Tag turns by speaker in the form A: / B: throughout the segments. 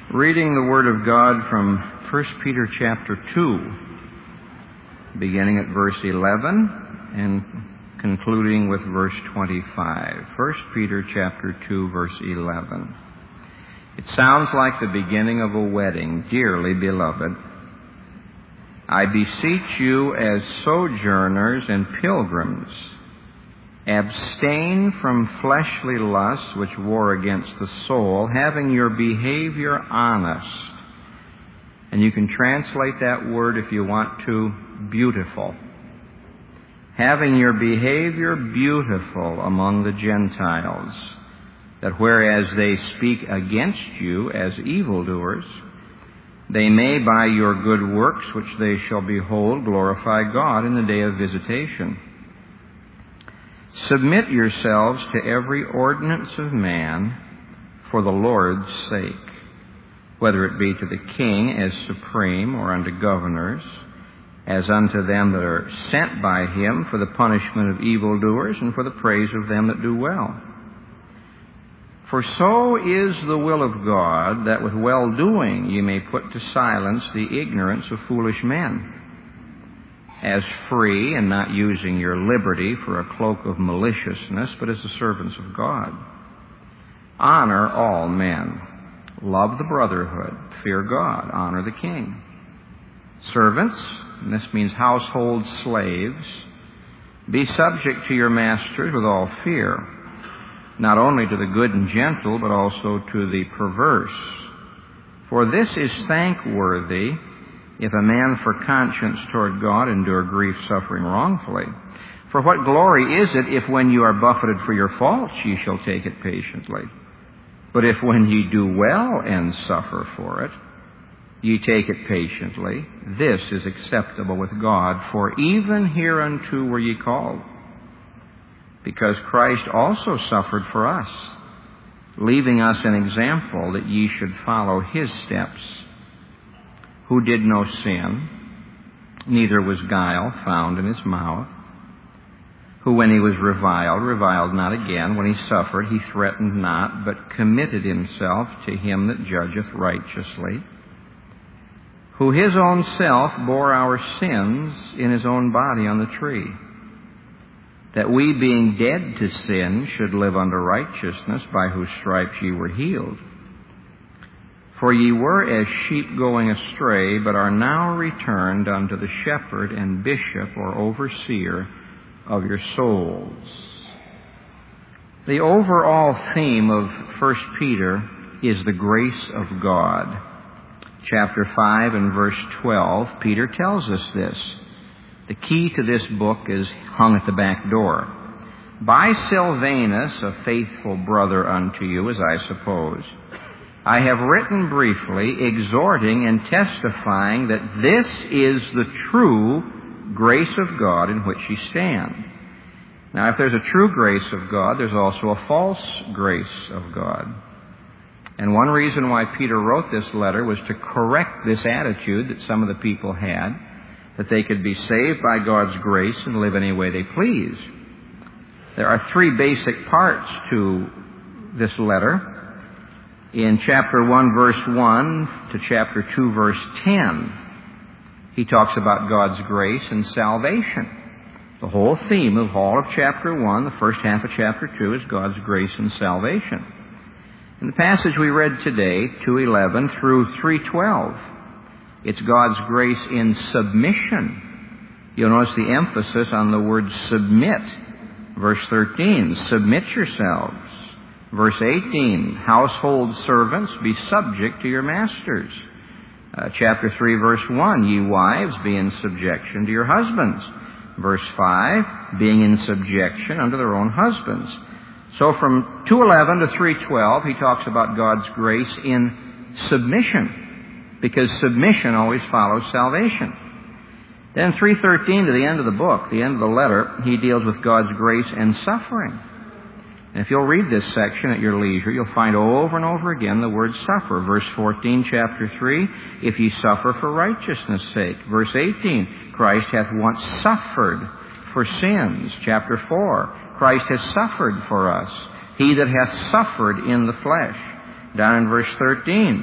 A: Reading the Word of God from 1 Peter chapter 2, beginning at verse 11 and concluding with verse 25. 1 Peter chapter 2, verse 11. It sounds like the beginning of a wedding. Dearly beloved, I beseech you as sojourners and pilgrims, abstain from fleshly lusts which war against the soul, having your behavior honest. And you can translate that word, if you want to, beautiful. Having your behavior beautiful among the Gentiles, that whereas they speak against you as evildoers, they may by your good works which they shall behold glorify God in the day of visitation. Submit yourselves to every ordinance of man for the Lord's sake, whether it be to the king as supreme or unto governors, as unto them that are sent by him for the punishment of evildoers and for the praise of them that do well. For so is the will of God, that with well-doing ye may put to silence the ignorance of foolish men, as free and not using your liberty for a cloak of maliciousness, but as the servants of God. Honor all men. Love the brotherhood. Fear God. Honor the king. Servants, and this means household slaves, be subject to your masters with all fear, not only to the good and gentle, but also to the perverse. For this is thankworthy, if a man for conscience toward God endure grief suffering wrongfully. For what glory is it if when you are buffeted for your faults ye shall take it patiently? But if when ye do well and suffer for it, ye take it patiently, this is acceptable with God. For even hereunto were ye called, because Christ also suffered for us, leaving us an example that ye should follow his steps, who did no sin, neither was guile found in his mouth, who when he was reviled not again. When he suffered, he threatened not, but committed himself to him that judgeth righteously, who his own self bore our sins in his own body on the tree, that we, being dead to sin, should live unto righteousness, by whose stripes ye were healed. For ye were as sheep going astray, but are now returned unto the shepherd and bishop or overseer of your souls. The overall theme of 1 Peter is the grace of God. Chapter 5 and verse 12, Peter tells us this. The key to this book is hung at the back door. By Silvanus, a faithful brother unto you, as I suppose, I have written briefly, exhorting and testifying that this is the true grace of God in which ye stand. Now, if there's a true grace of God, there's also a false grace of God. And one reason why Peter wrote this letter was to correct this attitude that some of the people had, that they could be saved by God's grace and live any way they please. There are three basic parts to this letter. In chapter 1, verse 1 to chapter 2, verse 10, he talks about God's grace and salvation. The whole theme of all of chapter 1, the first half of chapter 2, is God's grace and salvation. In the passage we read today, 2:11 through 3:12, it's God's grace in submission. You'll notice the emphasis on the word submit. Verse 13, submit yourselves. Verse 18, household servants, be subject to your masters. Chapter 3, verse 1, ye wives, be in subjection to your husbands. Verse 5, being in subjection unto their own husbands. So from 2:11 to 3:12, he talks about God's grace in submission, because submission always follows salvation. Then 3:13 to the end of the book, the end of the letter, he deals with God's grace and suffering. And if you'll read this section at your leisure, you'll find over and over again the word suffer. Verse 14, chapter 3, if ye suffer for righteousness' sake. Verse 18, Christ hath once suffered for sins. Chapter 4, Christ has suffered for us. He that hath suffered in the flesh. Down in verse 13,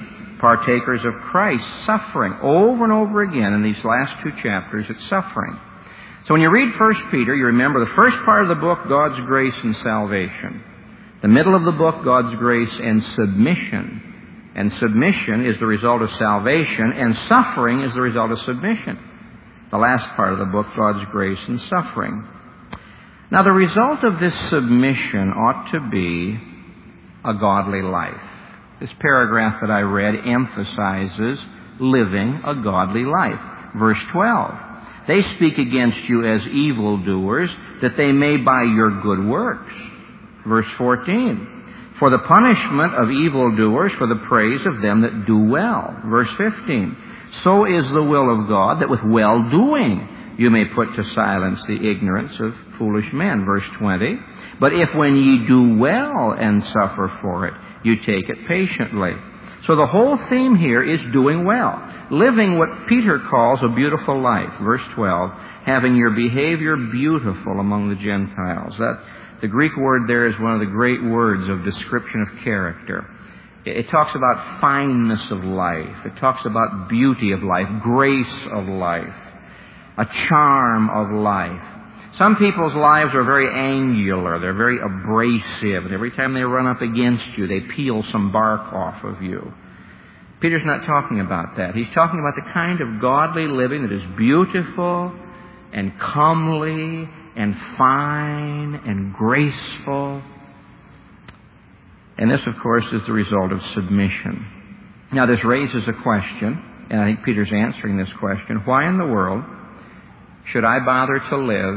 A: partakers of Christ's suffering. Over and over again in these last two chapters, it's suffering. So when you read 1 Peter, you remember the first part of the book, God's grace and salvation. The middle of the book, God's grace and submission. And submission is the result of salvation, and suffering is the result of submission. The last part of the book, God's grace and suffering. Now, the result of this submission ought to be a godly life. This paragraph that I read emphasizes living a godly life. Verse 12. They speak against you as evildoers, that they may by your good works. Verse 14. For the punishment of evildoers, for the praise of them that do well. Verse 15. So is the will of God, that with well-doing you may put to silence the ignorance of foolish men. Verse 20. But if when ye do well and suffer for it, you take it patiently. So the whole theme here is doing well. Living what Peter calls a beautiful life. Verse 12. Having your behavior beautiful among the Gentiles. The Greek word there is one of the great words of description of character. It talks about fineness of life. It talks about beauty of life, grace of life, a charm of life. Some people's lives are very angular. They're very abrasive. And every time they run up against you, they peel some bark off of you. Peter's not talking about that. He's talking about the kind of godly living that is beautiful and comely and fine and graceful. And this, of course, is the result of submission. Now, this raises a question, and I think Peter's answering this question. Why in the world should I bother to live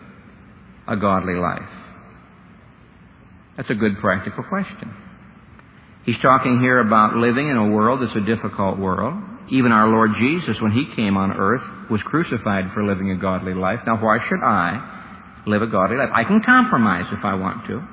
A: a godly life? That's a good practical question. He's talking here about living in a world that's a difficult world. Even our Lord Jesus, when He came on earth, was crucified for living a godly life. Now, why should I live a godly life? I can compromise if I want to.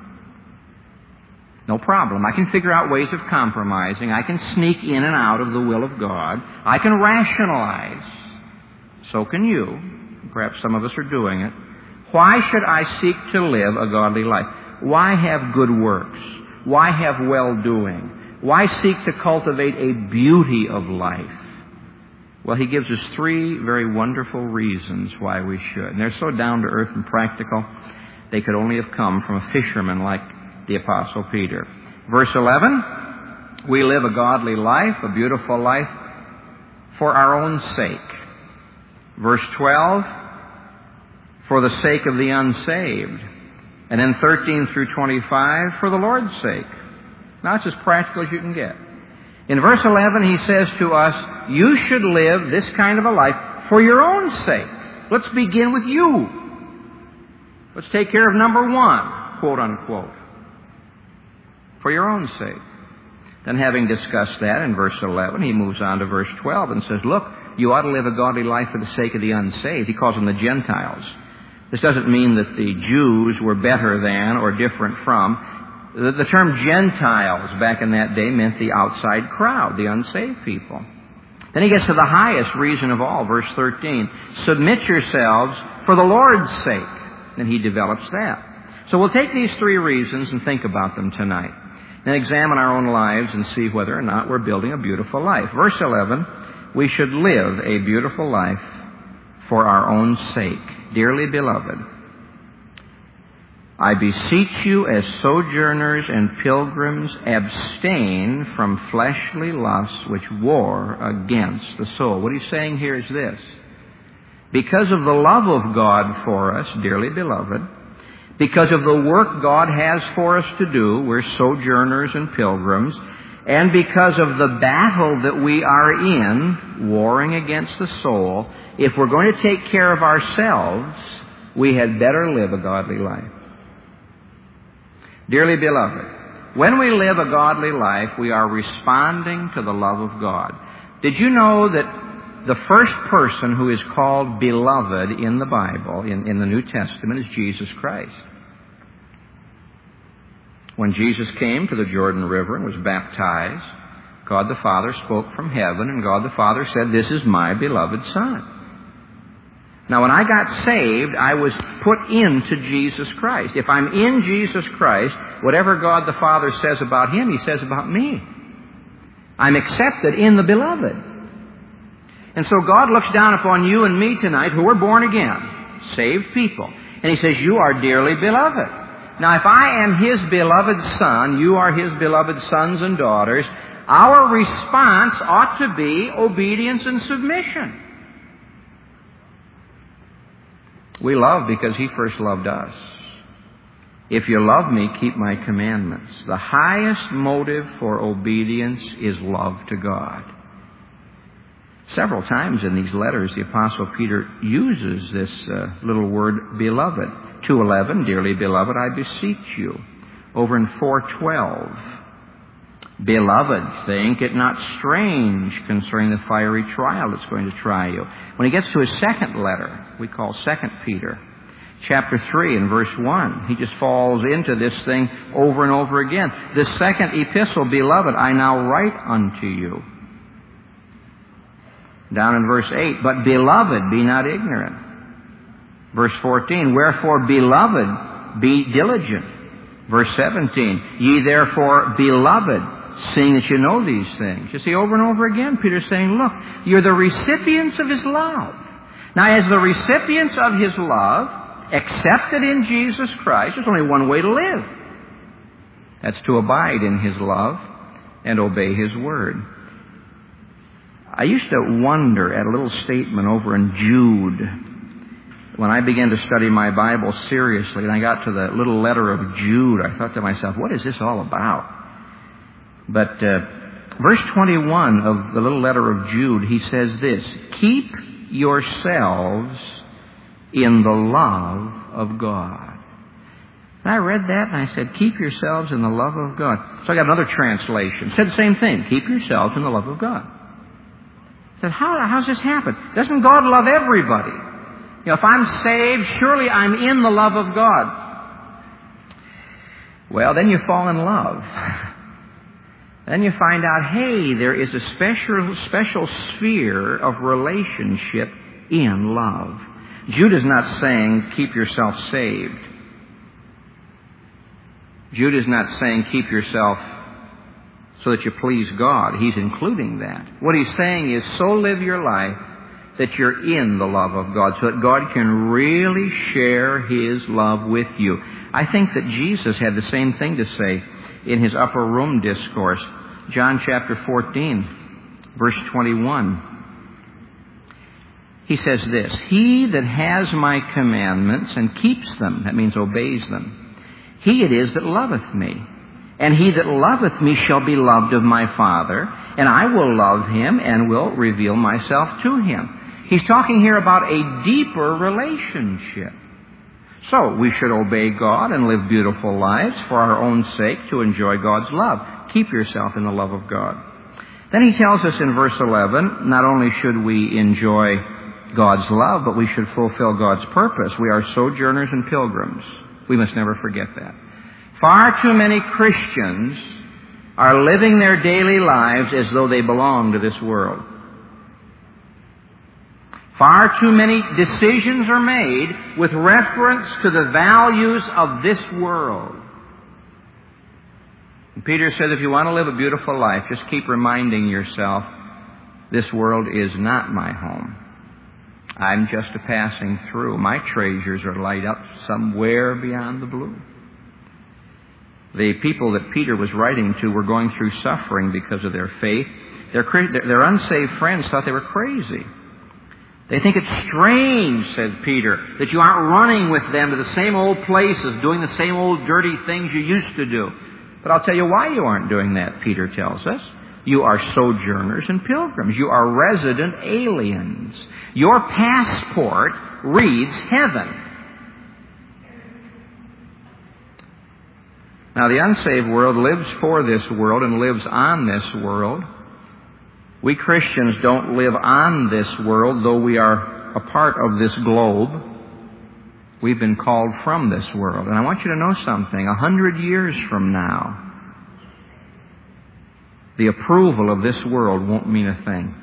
A: No problem. I can figure out ways of compromising. I can sneak in and out of the will of God. I can rationalize. So can you. Perhaps some of us are doing it. Why should I seek to live a godly life? Why have good works? Why have well-doing? Why seek to cultivate a beauty of life? Well, he gives us three very wonderful reasons why we should. And they're so down to earth and practical, they could only have come from a fisherman like the Apostle Peter. Verse 11, we live a godly life, a beautiful life, for our own sake. Verse 12, for the sake of the unsaved. And then 13 through 25, for the Lord's sake. Now, it's as practical as you can get. In verse 11, he says to us, you should live this kind of a life for your own sake. Let's begin with you. Let's take care of number one, quote unquote. For your own sake. Then having discussed that in verse 11, he moves on to verse 12 and says, look, you ought to live a godly life for the sake of the unsaved. He calls them the Gentiles. This doesn't mean that the Jews were better than or different from. The term Gentiles back in that day meant the outside crowd, the unsaved people. Then he gets to the highest reason of all, verse 13. Submit yourselves for the Lord's sake. And he develops that. So we'll take these three reasons and think about them tonight. Then examine our own lives and see whether or not we're building a beautiful life. Verse 11, we should live a beautiful life for our own sake. Dearly beloved, I beseech you as sojourners and pilgrims, abstain from fleshly lusts which war against the soul. What he's saying here is this. Because of the love of God for us, dearly beloved, because of the work God has for us to do, we're sojourners and pilgrims, and because of the battle that we are in, warring against the soul, if we're going to take care of ourselves, we had better live a godly life. Dearly beloved, when we live a godly life, we are responding to the love of God. Did you know that the first person who is called beloved in the Bible, in the New Testament, is Jesus Christ? When Jesus came to the Jordan River and was baptized, God the Father spoke from heaven, and God the Father said, this is my beloved Son. Now, when I got saved, I was put into Jesus Christ. If I'm in Jesus Christ, whatever God the Father says about Him, He says about me. I'm accepted in the Beloved. And so God looks down upon you and me tonight who are born again, saved people. And He says, you are dearly beloved. Now, if I am His beloved son, you are His beloved sons and daughters, our response ought to be obedience and submission. We love because He first loved us. If you love me, keep my commandments. The highest motive for obedience is love to God. Several times in these letters, the Apostle Peter uses this little word, beloved. 2:11, dearly beloved, I beseech you. Over in 4:12, beloved, think it not strange concerning the fiery trial that's going to try you. When he gets to his second letter, we call 2 Peter, chapter 3 and verse 1, he just falls into this thing over and over again. The second epistle, beloved, I now write unto you. Down in verse 8, but beloved, be not ignorant. Verse 14, wherefore, beloved, be diligent. Verse 17, ye therefore, beloved, seeing that you know these things. You see, over and over again, Peter's saying, look, you're the recipients of His love. Now, as the recipients of His love, accepted in Jesus Christ, there's only one way to live. That's to abide in His love and obey His word. I used to wonder at a little statement over in Jude. When I began to study my Bible seriously, and I got to the little letter of Jude, I thought to myself, what is this all about? But verse 21 of the little letter of Jude, he says this, keep yourselves in the love of God. And I read that and I said, keep yourselves in the love of God. So I got another translation. It said the same thing, keep yourselves in the love of God. I said, how's this happen? Doesn't God love everybody? You know, if I'm saved, surely I'm in the love of God. Well, then you fall in love. Then you find out, hey, there is a special sphere of relationship in love. Jude is not saying, keep yourself saved. Jude is not saying, keep yourself so that you please God. He's including that. What he's saying is, so live your life that you're in the love of God, so that God can really share His love with you. I think that Jesus had the same thing to say in His upper room discourse. John chapter 14, verse 21. He says this, he that has my commandments and keeps them, that means obeys them, he it is that loveth me. And he that loveth me shall be loved of my Father, and I will love him and will reveal myself to him. He's talking here about a deeper relationship. So, we should obey God and live beautiful lives for our own sake to enjoy God's love. Keep yourself in the love of God. Then he tells us in verse 11, not only should we enjoy God's love, but we should fulfill God's purpose. We are sojourners and pilgrims. We must never forget that. Far too many Christians are living their daily lives as though they belong to this world. Far too many decisions are made with reference to the values of this world. And Peter said, if you want to live a beautiful life, just keep reminding yourself, this world is not my home. I'm just a passing through. My treasures are laid up somewhere beyond the blue. The people that Peter was writing to were going through suffering because of their faith. Their unsaved friends thought they were crazy. They think it's strange, said Peter, that you aren't running with them to the same old places, doing the same old dirty things you used to do. But I'll tell you why you aren't doing that, Peter tells us. You are sojourners and pilgrims. You are resident aliens. Your passport reads heaven. Now, the unsaved world lives for this world and lives on this world. We Christians don't live on this world, though we are a part of this globe. We've been called from this world. And I want you to know something. 100 years from now, the approval of this world won't mean a thing.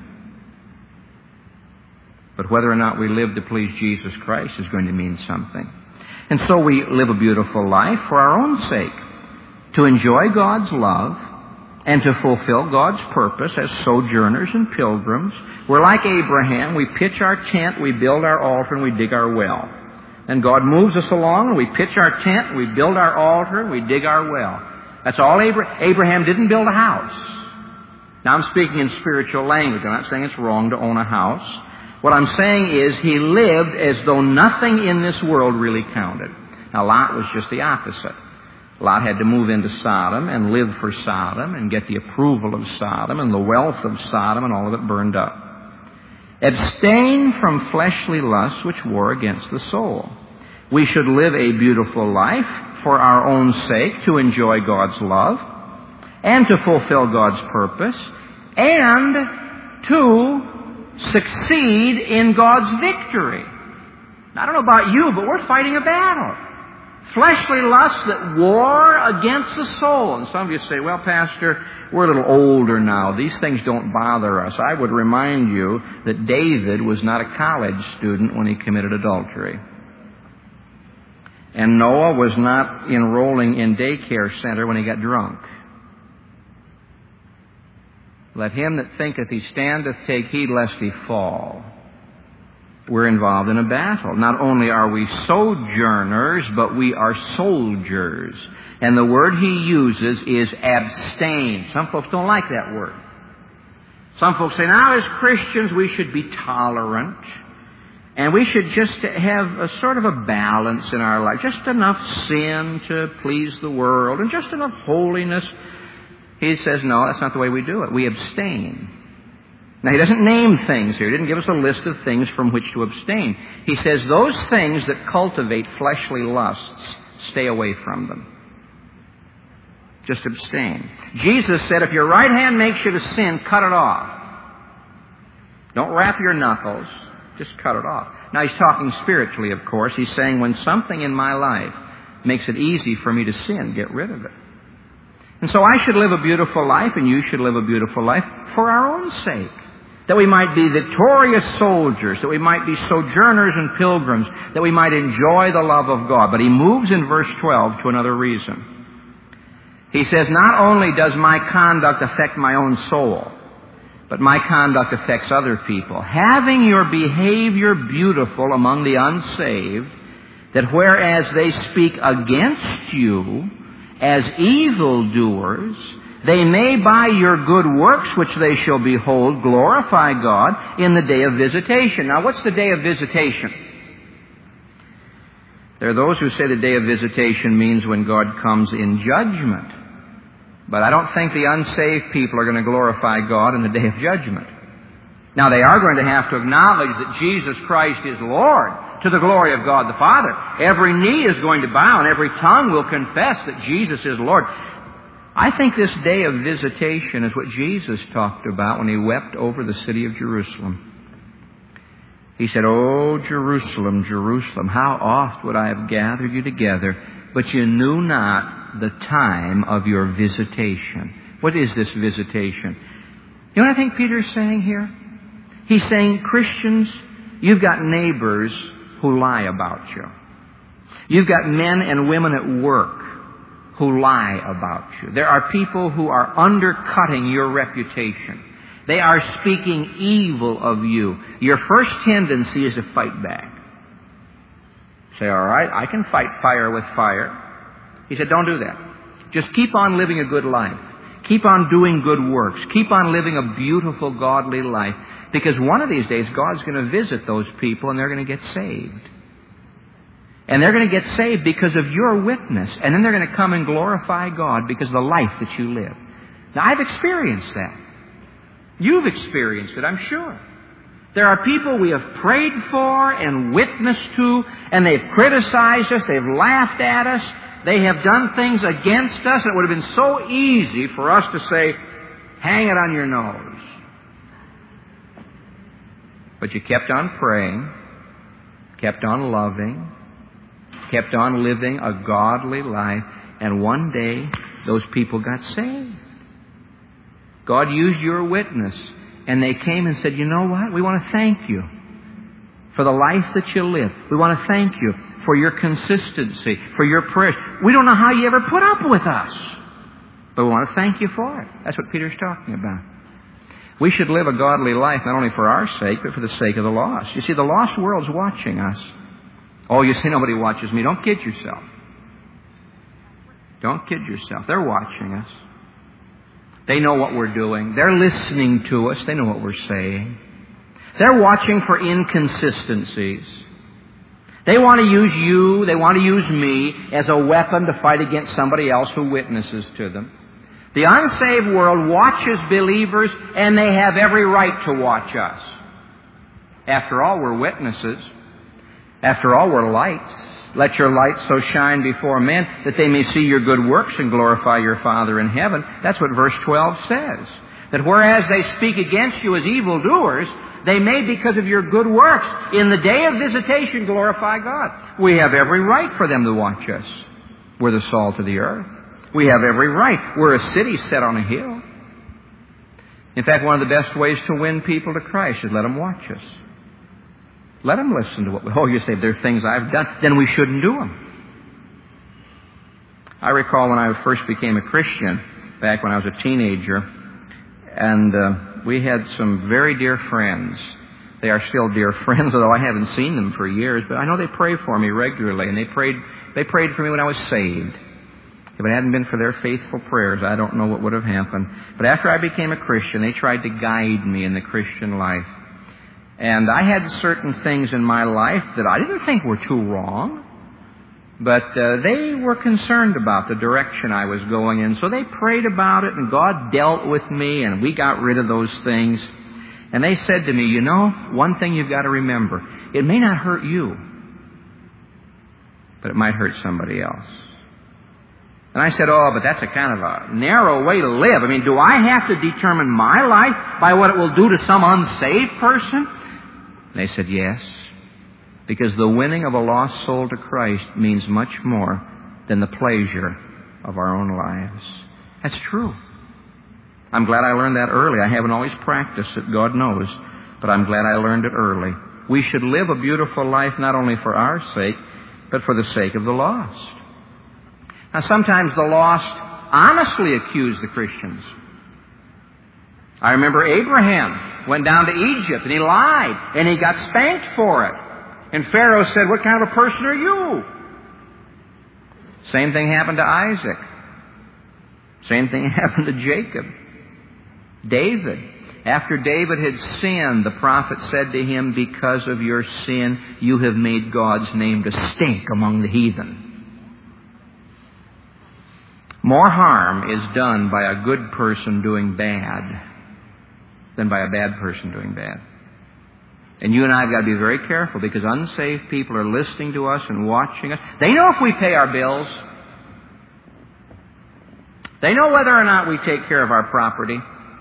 A: But whether or not we live to please Jesus Christ is going to mean something. And so we live a beautiful life for our own sake, to enjoy God's love and to fulfill God's purpose as sojourners and pilgrims. We're like Abraham. We pitch our tent, we build our altar, and we dig our well. And God moves us along, and we pitch our tent, and we build our altar, and we dig our well. That's all Abraham didn't build a house. Now, I'm speaking in spiritual language. I'm not saying it's wrong to own a house. What I'm saying is he lived as though nothing in this world really counted. Now, Lot was just the opposite. Lot had to move into Sodom and live for Sodom and get the approval of Sodom and the wealth of Sodom, and all of it burned up. Abstain from fleshly lusts which war against the soul. We should live a beautiful life for our own sake, to enjoy God's love, and to fulfill God's purpose, and to succeed in God's victory. Now, I don't know about you, but we're fighting a battle. Fleshly lusts that war against the soul. And some of you say, well, Pastor, we're a little older now. These things don't bother us. I would remind you that David was not a college student when he committed adultery. And Noah was not enrolling in daycare center when he got drunk. Let him that thinketh he standeth take heed lest he fall. We're involved in a battle. Not only are we sojourners, but we are soldiers. And the word he uses is abstain. Some folks don't like that word. Some folks say, now as Christians we should be tolerant. And we should just have a sort of a balance in our life. Just enough sin to please the world and just enough holiness. He says, no, that's not the way we do it. We abstain. Now, he doesn't name things here. He didn't give us a list of things from which to abstain. He says those things that cultivate fleshly lusts, stay away from them. Just abstain. Jesus said, if your right hand makes you to sin, cut it off. Don't wrap your knuckles. Just cut it off. Now, he's talking spiritually, of course. He's saying when something in my life makes it easy for me to sin, get rid of it. And so I should live a beautiful life, and you should live a beautiful life for our own sake. That we might be victorious soldiers, that we might be sojourners and pilgrims, that we might enjoy the love of God. But he moves in verse 12 to another reason. He says, not only does my conduct affect my own soul, but my conduct affects other people. Having your behavior beautiful among the unsaved, that whereas they speak against you as evildoers, they may by your good works which they shall behold glorify God in the day of visitation. Now, what's the day of visitation? There are those who say the day of visitation means when God comes in judgment. But I don't think the unsaved people are going to glorify God in the day of judgment. Now, they are going to have to acknowledge that Jesus Christ is Lord to the glory of God the Father. Every knee is going to bow and every tongue will confess that Jesus is Lord. I think this day of visitation is what Jesus talked about when he wept over the city of Jerusalem. He said, "Oh, Jerusalem, Jerusalem, how oft would I have gathered you together, but you knew not the time of your visitation." What is this visitation? You know what I think Peter's saying here? He's saying, Christians, you've got neighbors who lie about you. You've got men and women at work who lie about you. There are people who are undercutting your reputation. They are speaking evil of you. Your first tendency is to fight back. Say, all right, I can fight fire with fire. He said, don't do that. Just keep on living a good life. Keep on doing good works. Keep on living a beautiful, godly life. Because one of these days, God's going to visit those people and they're going to get saved. And they're going to get saved because of your witness. And then they're going to come and glorify God because of the life that you live. Now, I've experienced that. You've experienced it, I'm sure. There are people we have prayed for and witnessed to, and they've criticized us, they've laughed at us, they have done things against us, and it would have been so easy for us to say, hang it on your nose. But you kept on praying, kept on loving, kept on living a godly life, and one day those people got saved. God used your witness, and they came and said, you know what? We want to thank you for the life that you live. We want to thank you for your consistency, for your prayers. We don't know how you ever put up with us. But we want to thank you for it. That's what Peter's talking about. We should live a godly life not only for our sake, but for the sake of the lost. You see, the lost world's watching us. Oh, you say nobody watches me. Don't kid yourself. Don't kid yourself. They're watching us. They know what we're doing. They're listening to us. They know what we're saying. They're watching for inconsistencies. They want to use you, they want to use me as a weapon to fight against somebody else who witnesses to them. The unsaved world watches believers, and they have every right to watch us. After all, we're witnesses. After all, we're lights. Let your light so shine before men that they may see your good works and glorify your Father in heaven. That's what verse 12 says. That whereas they speak against you as evildoers, they may, because of your good works, in the day of visitation, glorify God. We have every right for them to watch us. We're the salt of the earth. We have every right. We're a city set on a hill. In fact, one of the best ways to win people to Christ is let them watch us. Let them listen to what we... Oh, you say, there are things I've done, then we shouldn't do them. I recall when I first became a Christian, back when I was a teenager, and we had some very dear friends. They are still dear friends, although I haven't seen them for years, but I know they pray for me regularly, and they prayed for me when I was saved. If it hadn't been for their faithful prayers, I don't know what would have happened. But after I became a Christian, they tried to guide me in the Christian life. And I had certain things in my life that I didn't think were too wrong, but they were concerned about the direction I was going in. So they prayed about it, and God dealt with me, and we got rid of those things. And they said to me, you know, one thing you've got to remember, it may not hurt you, but it might hurt somebody else. And I said, oh, but that's a kind of a narrow way to live. I mean, do I have to determine my life by what it will do to some unsaved person? And they said, yes, because the winning of a lost soul to Christ means much more than the pleasure of our own lives. That's true. I'm glad I learned that early. I haven't always practiced it, God knows, but I'm glad I learned it early. We should live a beautiful life not only for our sake, but for the sake of the lost. Now, sometimes the lost honestly accuse the Christians. I remember Abraham went down to Egypt, and he lied, and he got spanked for it. And Pharaoh said, what kind of a person are you? Same thing happened to Isaac. Same thing happened to Jacob. David. After David had sinned, the prophet said to him, because of your sin, you have made God's name to stink among the heathen. More harm is done by a good person doing bad than by a bad person doing bad. And you and I have got to be very careful, because unsaved people are listening to us and watching us. They know if we pay our bills. They know whether or not we take care of our property.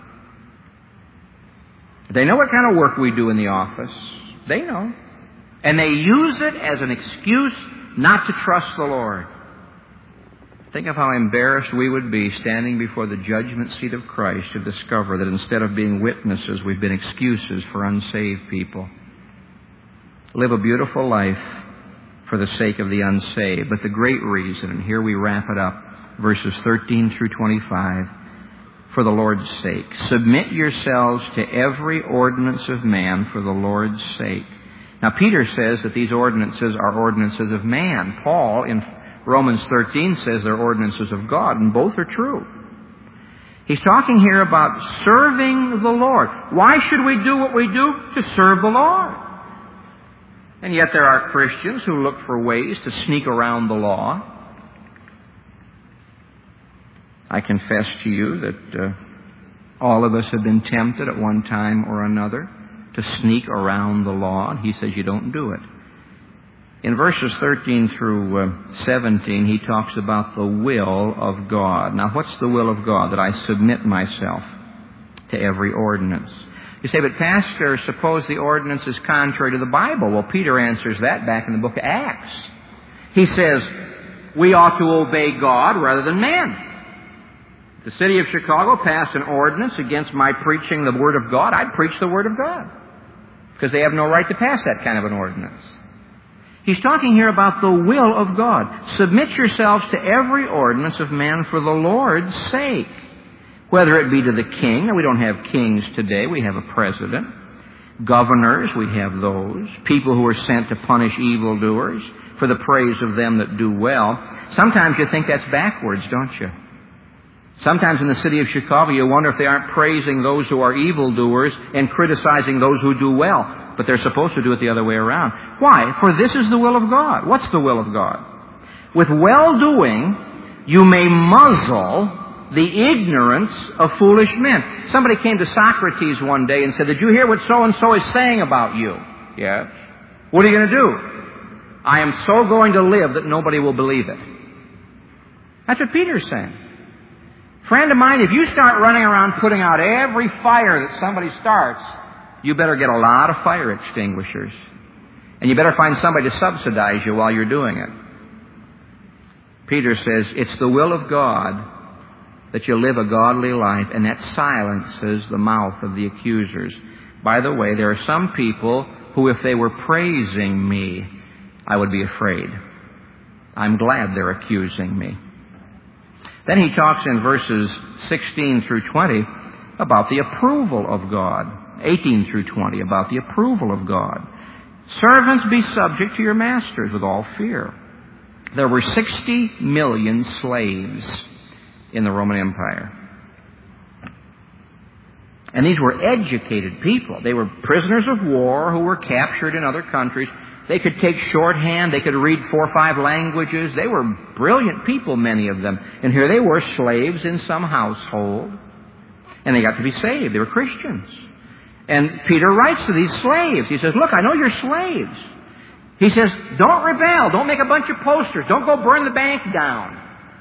A: They know what kind of work we do in the office. They know. And they use it as an excuse not to trust the Lord. Think of how embarrassed we would be standing before the judgment seat of Christ to discover that instead of being witnesses, we've been excuses for unsaved people. Live a beautiful life for the sake of the unsaved. But the great reason, and here we wrap it up, verses 13 through 25, for the Lord's sake. Submit yourselves to every ordinance of man for the Lord's sake. Now, Peter says that these ordinances are ordinances of man. Paul, in Romans 13, says they're ordinances of God, and both are true. He's talking here about serving the Lord. Why should we do what we do? To serve the Lord. And yet there are Christians who look for ways to sneak around the law. I confess to you that all of us have been tempted at one time or another to sneak around the law. And he says you don't do it. In verses 13 through 17, he talks about the will of God. Now, what's the will of God? That I submit myself to every ordinance. You say, but Pastor, suppose the ordinance is contrary to the Bible. Well, Peter answers that back in the book of Acts. He says, we ought to obey God rather than men. If the city of Chicago passed an ordinance against my preaching the Word of God, I'd preach the Word of God. Because they have no right to pass that kind of an ordinance. He's talking here about the will of God. Submit yourselves to every ordinance of man for the Lord's sake, whether it be to the king. Now, we don't have kings today. We have a president. Governors, we have those. People who are sent to punish evildoers for the praise of them that do well. Sometimes you think that's backwards, don't you? Sometimes in the city of Chicago you wonder if they aren't praising those who are evildoers and criticizing those who do well. But they're supposed to do it the other way around. Why? For this is the will of God. What's the will of God? With well-doing, you may muzzle the ignorance of foolish men. Somebody came to Socrates one day and said, "Did you hear what so-and-so is saying about you?" "Yes." "What are you going to do?" "I am so going to live that nobody will believe it." That's what Peter's saying. Friend of mine, if you start running around putting out every fire that somebody starts, you better get a lot of fire extinguishers. And you better find somebody to subsidize you while you're doing it. Peter says, it's the will of God that you live a godly life, and that silences the mouth of the accusers. By the way, there are some people who, if they were praising me, I would be afraid. I'm glad they're accusing me. Then he talks in verses 16 through 20 about the approval of God. 18 through 20 about the approval of God. Servants, be subject to your masters with all fear. There were 60 million slaves in the Roman Empire. And these were educated people. They were prisoners of war who were captured in other countries. They could take shorthand. They could read 4 or 5 languages. They were brilliant people, many of them. And here they were, slaves in some household. And they got to be saved. They were Christians. And Peter writes to these slaves. He says, look, I know you're slaves. He says, don't rebel. Don't make a bunch of posters. Don't go burn the bank down.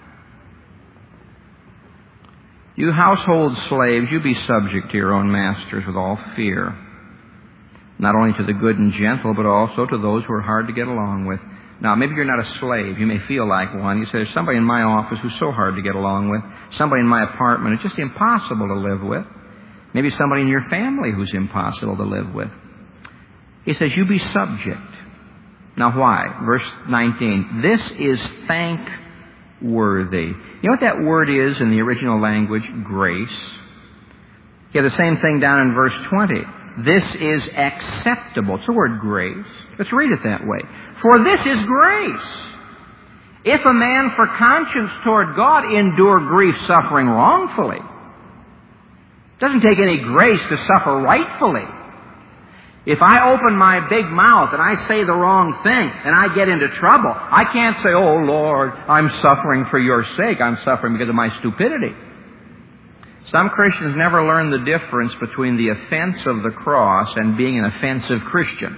A: You household slaves, you be subject to your own masters with all fear. Not only to the good and gentle, but also to those who are hard to get along with. Now, maybe you're not a slave. You may feel like one. You say, there's somebody in my office who's so hard to get along with. Somebody in my apartment it's just impossible to live with. Maybe somebody in your family who's impossible to live with. He says, you be subject. Now why? Verse 19. This is thankworthy. You know what that word is in the original language? Grace. You have the same thing down in verse 20. This is acceptable. It's the word grace. Let's read it that way. For this is grace. If a man for conscience toward God endure grief suffering wrongfully, it doesn't take any grace to suffer rightfully. If I open my big mouth and I say the wrong thing and I get into trouble, I can't say, oh Lord, I'm suffering for your sake. I'm suffering because of my stupidity. Some Christians never learn the difference between the offense of the cross and being an offensive Christian.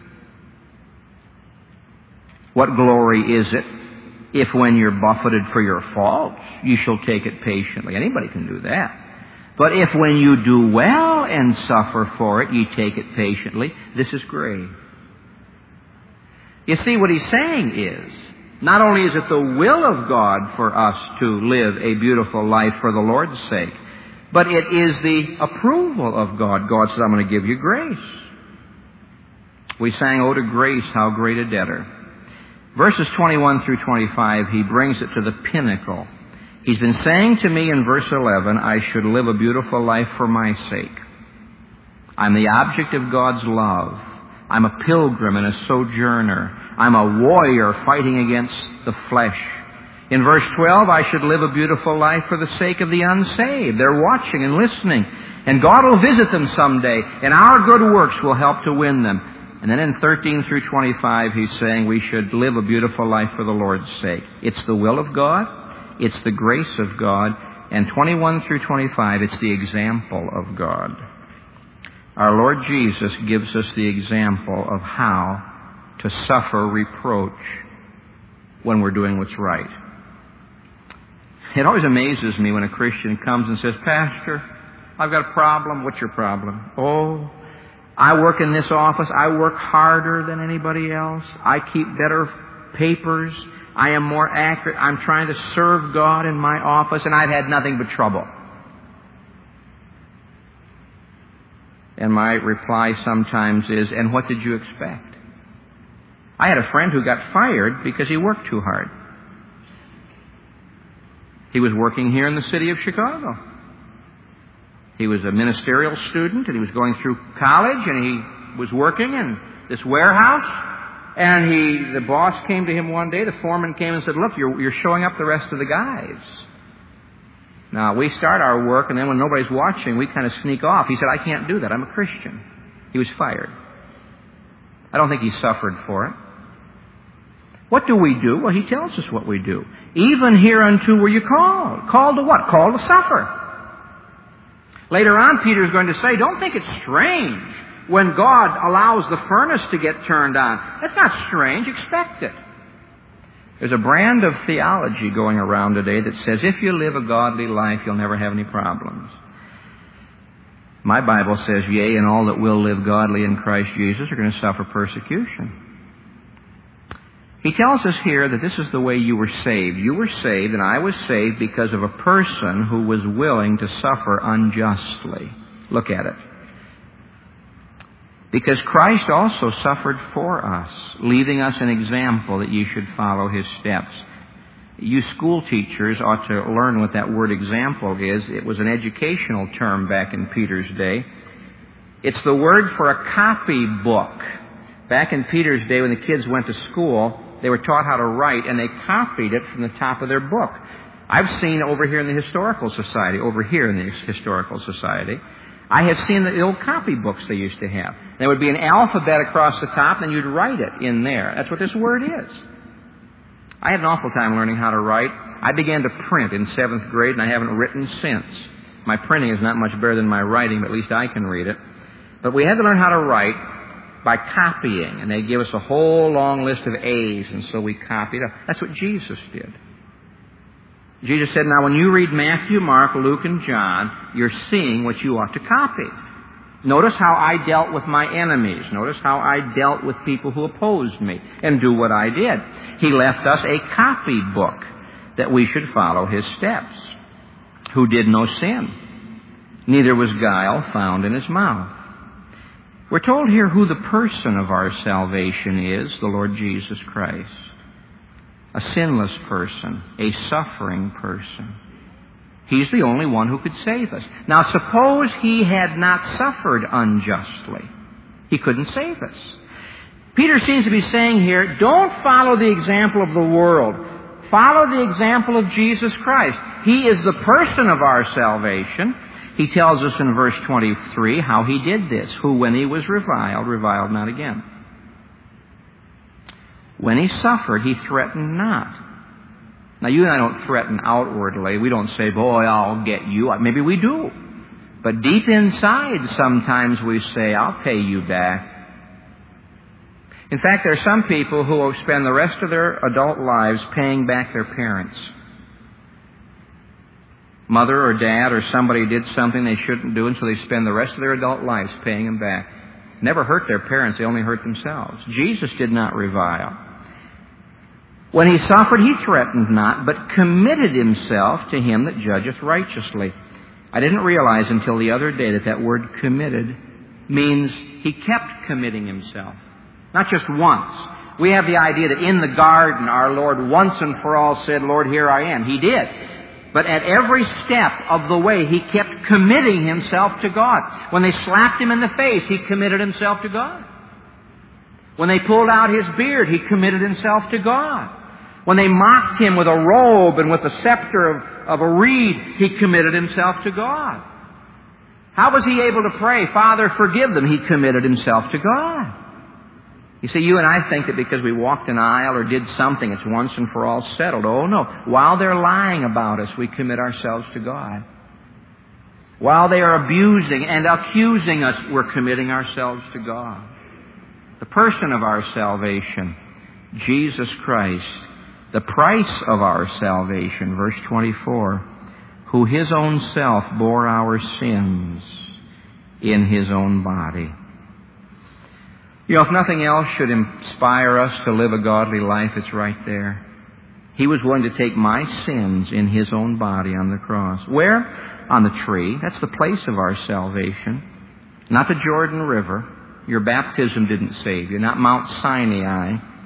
A: What glory is it if when you're buffeted for your faults, you shall take it patiently? Anybody can do that. But if when you do well and suffer for it, you take it patiently, this is grace. You see, what he's saying is, not only is it the will of God for us to live a beautiful life for the Lord's sake, but it is the approval of God. God said, I'm going to give you grace. We sang, oh, to grace, how great a debtor. Verses 21 through 25, he brings it to the pinnacle. He's been saying to me in verse 11, I should live a beautiful life for my sake. I'm the object of God's love. I'm a pilgrim and a sojourner. I'm a warrior fighting against the flesh. In verse 12, I should live a beautiful life for the sake of the unsaved. They're watching and listening. And God will visit them someday, and our good works will help to win them. And then in 13 through 25, he's saying we should live a beautiful life for the Lord's sake. It's the will of God. It's the grace of God. And 21 through 25, it's the example of God. Our Lord Jesus gives us the example of how to suffer reproach when we're doing what's right. It always amazes me when a Christian comes and says, Pastor, I've got a problem. What's your problem? Oh, I work in this office. I work harder than anybody else. I keep better papers. I am more accurate. I'm trying to serve God in my office, and I've had nothing but trouble. And my reply sometimes is, and what did you expect? I had a friend who got fired because he worked too hard. He was working here in the city of Chicago. He was a ministerial student, and he was going through college, and he was working in this warehouse. And the boss came to him one day, the foreman came and said, "Look, you're showing up the rest of the guys." Now, we start our work, and then when nobody's watching, we kind of sneak off. He said, "I can't do that. I'm a Christian." He was fired. I don't think he suffered for it. What do we do? Well, he tells us what we do. Even hereunto were you called. Called to what? Called to suffer. Later on, Peter's going to say, don't think it's strange when God allows the furnace to get turned on. That's not strange. Expect it. There's a brand of theology going around today that says if you live a godly life, you'll never have any problems. My Bible says, yea, and all that will live godly in Christ Jesus are going to suffer persecution. He tells us here that this is the way you were saved. You were saved, and I was saved because of a person who was willing to suffer unjustly. Look at it. Because Christ also suffered for us, leaving us an example that you should follow His steps. You school teachers ought to learn what that word example is. It was an educational term back in Peter's day. It's the word for a copy book. Back in Peter's day, when the kids went to school, they were taught how to write, and they copied it from the top of their book. I've seen over here in the Historical Society, I have seen the old copy books they used to have. There would be an alphabet across the top, and you'd write it in there. That's what this word is. I had an awful time learning how to write. I began to print in 7th grade, and I haven't written since. My printing is not much better than my writing, but at least I can read it. But we had to learn how to write by copying, and they give us a whole long list of A's, and so we copied it. That's what Jesus did. Jesus said, now when you read Matthew, Mark, Luke, and John, you're seeing what you ought to copy. Notice how I dealt with my enemies. Notice how I dealt with people who opposed me, and do what I did. He left us a copy book that we should follow His steps. Who did no sin, neither was guile found in His mouth. We're told here who the person of our salvation is, the Lord Jesus Christ. A sinless person, a suffering person. He's the only one who could save us. Now, suppose He had not suffered unjustly. He couldn't save us. Peter seems to be saying here, don't follow the example of the world. Follow the example of Jesus Christ. He is the person of our salvation. He tells us in verse 23 how He did this, who when He was reviled not again. When He suffered, He threatened not. Now, you and I don't threaten outwardly. We don't say, boy, I'll get you. Maybe we do. But deep inside, sometimes we say, I'll pay you back. In fact, there are some people who will spend the rest of their adult lives paying back their parents. Mother or dad or somebody did something they shouldn't do, and so they spend the rest of their adult lives paying them back. Never hurt their parents, they only hurt themselves. Jesus did not revile. When He suffered, He threatened not, but committed Himself to Him that judgeth righteously. I didn't realize until the other day that word committed means He kept committing Himself. Not just once. We have the idea that in the garden our Lord once and for all said, Lord, here I am. He did. But at every step of the way, He kept committing Himself to God. When they slapped Him in the face, He committed Himself to God. When they pulled out His beard, He committed Himself to God. When they mocked Him with a robe and with the scepter of a reed, He committed Himself to God. How was He able to pray, Father, forgive them? He committed Himself to God. You see, you and I think that because we walked an aisle or did something, it's once and for all settled. Oh, no. While they're lying about us, we commit ourselves to God. While they are abusing and accusing us, we're committing ourselves to God. The person of our salvation, Jesus Christ, the price of our salvation, verse 24, who His own self bore our sins in His own body. You know, if nothing else should inspire us to live a godly life, it's right there. He was willing to take my sins in His own body on the cross. Where? On the tree. That's the place of our salvation. Not the Jordan River. Your baptism didn't save you. Not Mount Sinai.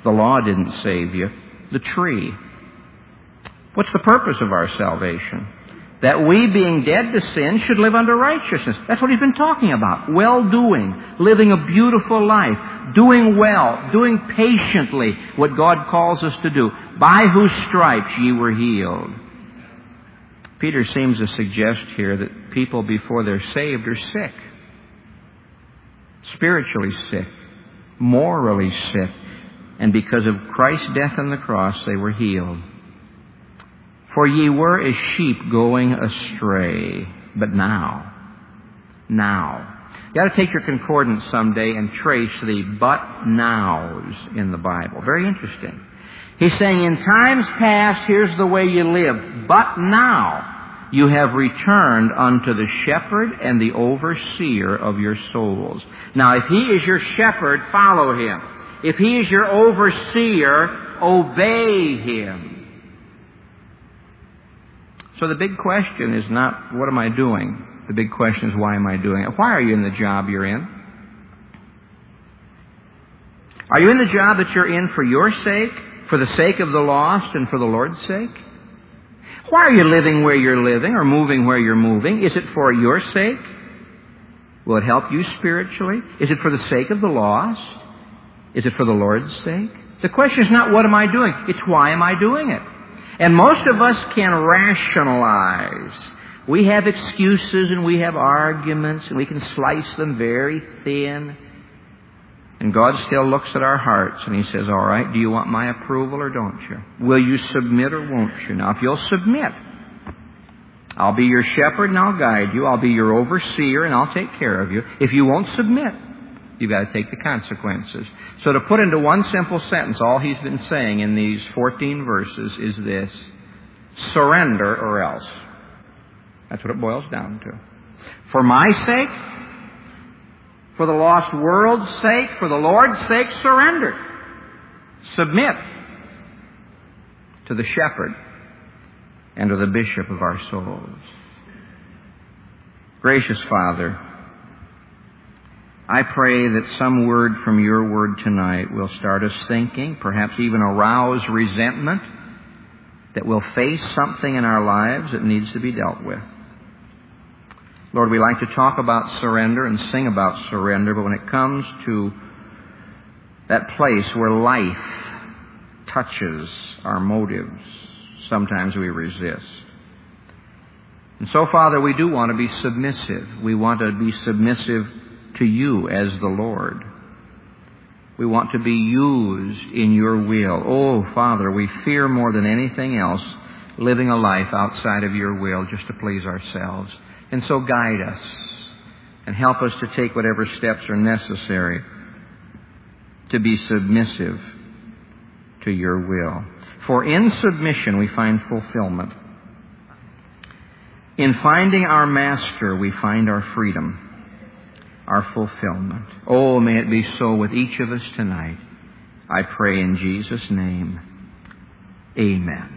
A: The law didn't save you. The tree. What's the purpose of our salvation? That we, being dead to sin, should live under righteousness. That's what he's been talking about. Well-doing, living a beautiful life, doing well, doing patiently what God calls us to do. By whose stripes ye were healed. Peter seems to suggest here that people before they're saved are sick. Spiritually sick. Morally sick. And because of Christ's death on the cross, they were healed. For ye were as sheep going astray. But now. You ought to take your concordance someday and trace the but nows in the Bible. Very interesting. He's saying, in times past, here's the way you lived. But now you have returned unto the shepherd and the overseer of your souls. Now, if he is your shepherd, follow him. If he is your overseer, obey him. So the big question is not, what am I doing? The big question is, why am I doing it? Why are you in the job you're in? Are you in the job that you're in for your sake, for the sake of the lost, and for the Lord's sake? Why are you living where you're living or moving where you're moving? Is it for your sake? Will it help you spiritually? Is it for the sake of the lost? Is it for the Lord's sake? The question is not, what am I doing? It's, why am I doing it? And most of us can rationalize. We have excuses and we have arguments and we can slice them very thin. And God still looks at our hearts and He says, all right, do you want my approval or don't you? Will you submit or won't you? Now, if you'll submit, I'll be your shepherd and I'll guide you. I'll be your overseer and I'll take care of you. If you won't submit, you've got to take the consequences. So to put into one simple sentence, all he's been saying in these 14 verses is this: surrender or else. That's what it boils down to. For my sake, for the lost world's sake, for the Lord's sake, surrender. Submit to the shepherd and to the bishop of our souls. Gracious Father, I pray that some word from your word tonight will start us thinking, perhaps even arouse resentment, that we'll face something in our lives that needs to be dealt with. Lord, we like to talk about surrender and sing about surrender, but when it comes to that place where life touches our motives, sometimes we resist. And so, Father, we do want to be submissive. We want to be submissive to you as the Lord. We want to be used in your will. Oh, Father, we fear more than anything else living a life outside of your will just to please ourselves. And so guide us and help us to take whatever steps are necessary to be submissive to your will. For in submission we find fulfillment. In finding our Master we find our freedom, our fulfillment. Oh, may it be so with each of us tonight. I pray in Jesus' name. Amen.